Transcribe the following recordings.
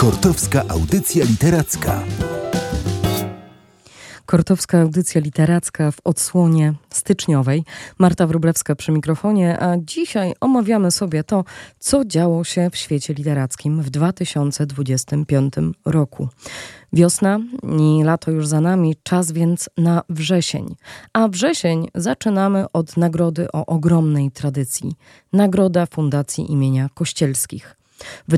Kortowska audycja literacka. Kortowska audycja literacka w odsłonie styczniowej. Marta Wróblewska przy mikrofonie, a dzisiaj omawiamy sobie to, co działo się w świecie literackim w 2025 roku. Wiosna i lato już za nami, czas więc na wrzesień. A wrzesień zaczynamy od nagrody o ogromnej tradycji. Nagroda Fundacji imienia Kościelskich. W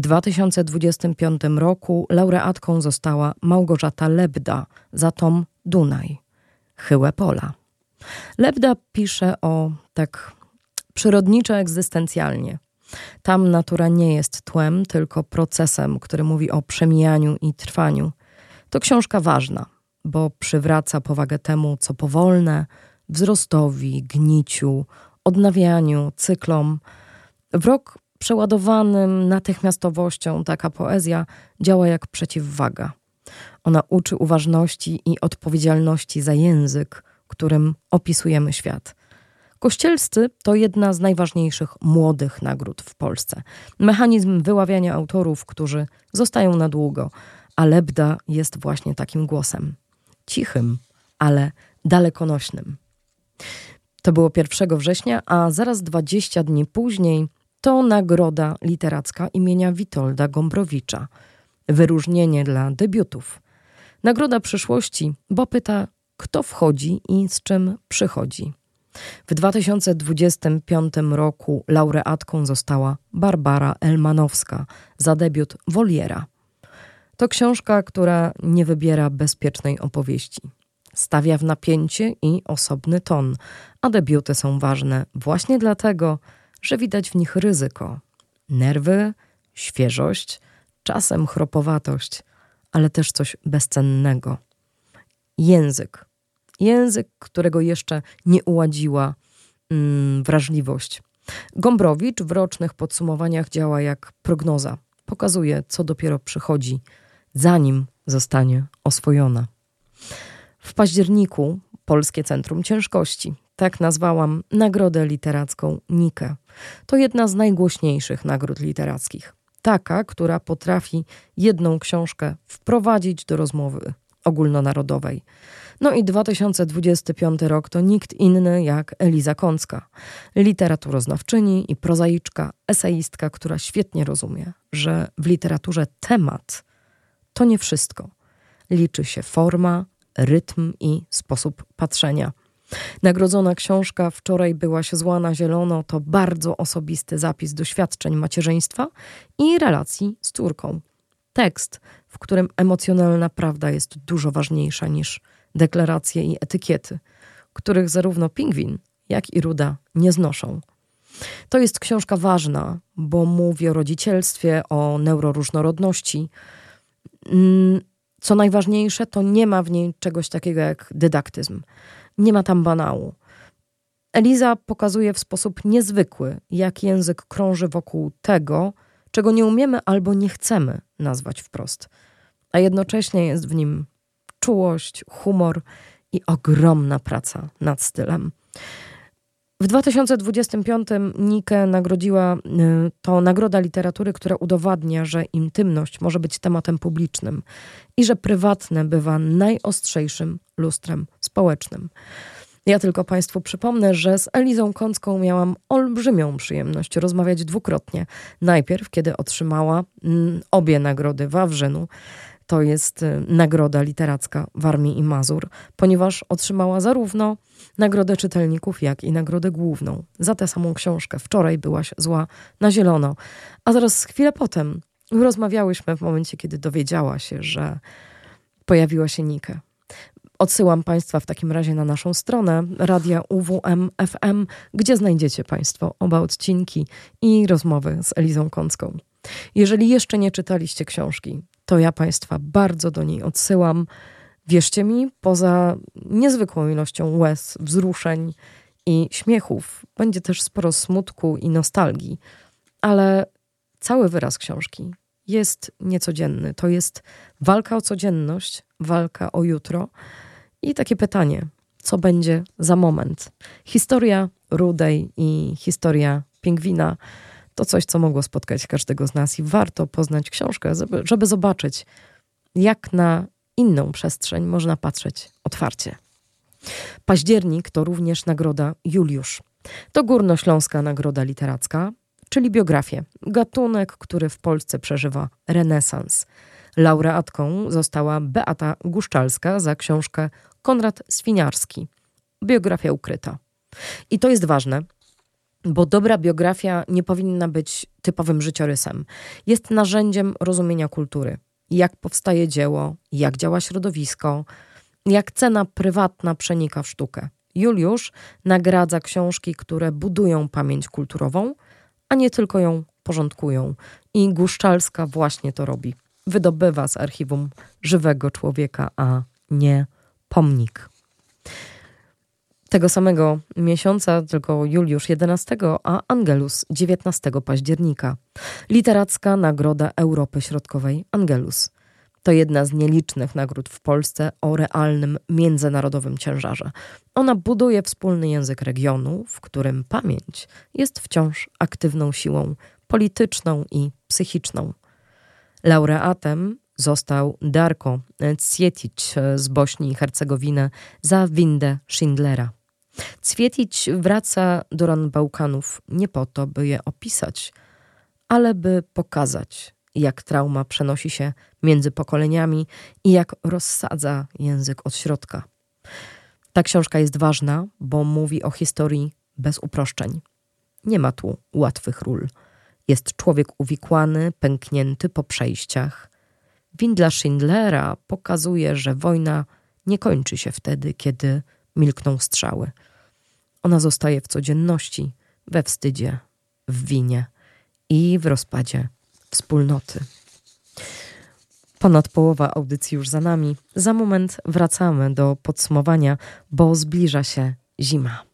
2025 roku laureatką została Małgorzata Lebda za tom Dunaj, Chyłe pola. Lebda pisze tak przyrodniczo egzystencjalnie. Tam natura nie jest tłem, tylko procesem, który mówi o przemijaniu i trwaniu. To książka ważna, bo przywraca powagę temu, co powolne, wzrostowi, gniciu, odnawianiu, cyklom. W rok przeładowanym natychmiastowością taka poezja działa jak przeciwwaga. Ona uczy uważności i odpowiedzialności za język, którym opisujemy świat. Kościelscy to jedna z najważniejszych młodych nagród w Polsce. Mechanizm wyławiania autorów, którzy zostają na długo, a Lebda jest właśnie takim głosem. Cichym, ale dalekonośnym. To było 1 września, a zaraz 20 dni później to nagroda literacka imienia Witolda Gombrowicza. Wyróżnienie dla debiutów. Nagroda przyszłości, bo pyta, kto wchodzi i z czym przychodzi. W 2025 roku laureatką została Barbara Elmanowska za debiut Woliera. To książka, która nie wybiera bezpiecznej opowieści. Stawia w napięcie i osobny ton, a debiuty są ważne właśnie dlatego, że widać w nich ryzyko, nerwy, świeżość, czasem chropowatość, ale też coś bezcennego. Język. Język, którego jeszcze nie uładziła wrażliwość. Gombrowicz w rocznych podsumowaniach działa jak prognoza. Pokazuje, co dopiero przychodzi, zanim zostanie oswojona. W październiku Polskie Centrum Ciężkości. Tak nazwałam nagrodę literacką Nikę. To jedna z najgłośniejszych nagród literackich. Taka, która potrafi jedną książkę wprowadzić do rozmowy ogólnonarodowej. No i 2025 rok to nikt inny jak Eliza Kącka. Literaturoznawczyni i prozaiczka, eseistka, która świetnie rozumie, że w literaturze temat to nie wszystko. Liczy się forma, rytm i sposób patrzenia. Nagrodzona książka Wczoraj była się zła na zielono to bardzo osobisty zapis doświadczeń macierzyństwa i relacji z córką. Tekst, w którym emocjonalna prawda jest dużo ważniejsza niż deklaracje i etykiety, których zarówno Pingwin, jak i Ruda nie znoszą. To jest książka ważna, bo mówi o rodzicielstwie, o neuroróżnorodności. Co najważniejsze, to nie ma w niej czegoś takiego jak dydaktyzm. Nie ma tam banału. Eliza pokazuje w sposób niezwykły, jak język krąży wokół tego, czego nie umiemy albo nie chcemy nazwać wprost. A jednocześnie jest w nim czułość, humor i ogromna praca nad stylem. W 2025 Nikę nagrodziła to nagroda literatury, która udowadnia, że intymność może być tematem publicznym i że prywatne bywa najostrzejszym lustrem społecznym. Ja tylko Państwu przypomnę, że z Elizą Kącką miałam olbrzymią przyjemność rozmawiać dwukrotnie. Najpierw, kiedy otrzymała obie nagrody Wawrzynu. To jest nagroda literacka Warmii i Mazur, ponieważ otrzymała zarówno nagrodę czytelników, jak i nagrodę główną za tę samą książkę. Wczoraj byłaś zła na zielono. A zaraz chwilę potem rozmawiałyśmy w momencie, kiedy dowiedziała się, że pojawiła się Nikę. Odsyłam Państwa w takim razie na naszą stronę Radia UWM FM, gdzie znajdziecie Państwo oba odcinki i rozmowy z Elizą Kącką. Jeżeli jeszcze nie czytaliście książki, to ja Państwa bardzo do niej odsyłam. Wierzcie mi, poza niezwykłą ilością łez, wzruszeń i śmiechów, będzie też sporo smutku i nostalgii, ale cały wyraz książki jest niecodzienny. To jest walka o codzienność, walka o jutro i takie pytanie, co będzie za moment? Historia Rudej i historia Pingwina To coś, co mogło spotkać każdego z nas i warto poznać książkę, żeby zobaczyć, jak na inną przestrzeń można patrzeć otwarcie. Październik to również nagroda Juliusz. To Górnośląska Nagroda Literacka, czyli biografię. Gatunek, który w Polsce przeżywa renesans. Laureatką została Beata Guszczalska za książkę Konrad Swiniarski. Biografia ukryta. I to jest ważne, bo dobra biografia nie powinna być typowym życiorysem. Jest narzędziem rozumienia kultury. Jak powstaje dzieło, jak działa środowisko, jak cena prywatna przenika w sztukę. Juliusz nagradza książki, które budują pamięć kulturową, a nie tylko ją porządkują. I Guszczalska właśnie to robi. Wydobywa z archiwum żywego człowieka, a nie pomnik. Tego samego miesiąca, tylko Juliusz 11, a Angelus 19 października. Literacka Nagroda Europy Środkowej Angelus. To jedna z nielicznych nagród w Polsce o realnym, międzynarodowym ciężarze. Ona buduje wspólny język regionu, w którym pamięć jest wciąż aktywną siłą polityczną i psychiczną. Laureatem został Darko Cvjetić z Bośni i Hercegowiny za windę Schindlera. Cvjetić wraca do ran Bałkanów nie po to, by je opisać, ale by pokazać, jak trauma przenosi się między pokoleniami i jak rozsadza język od środka. Ta książka jest ważna, bo mówi o historii bez uproszczeń. Nie ma tu łatwych ról. Jest człowiek uwikłany, pęknięty po przejściach. Windla Schindlera pokazuje, że wojna nie kończy się wtedy, kiedy milkną strzały. Ona zostaje w codzienności, we wstydzie, w winie i w rozpadzie wspólnoty. Ponad połowa audycji już za nami. Za moment wracamy do podsumowania, bo zbliża się zima.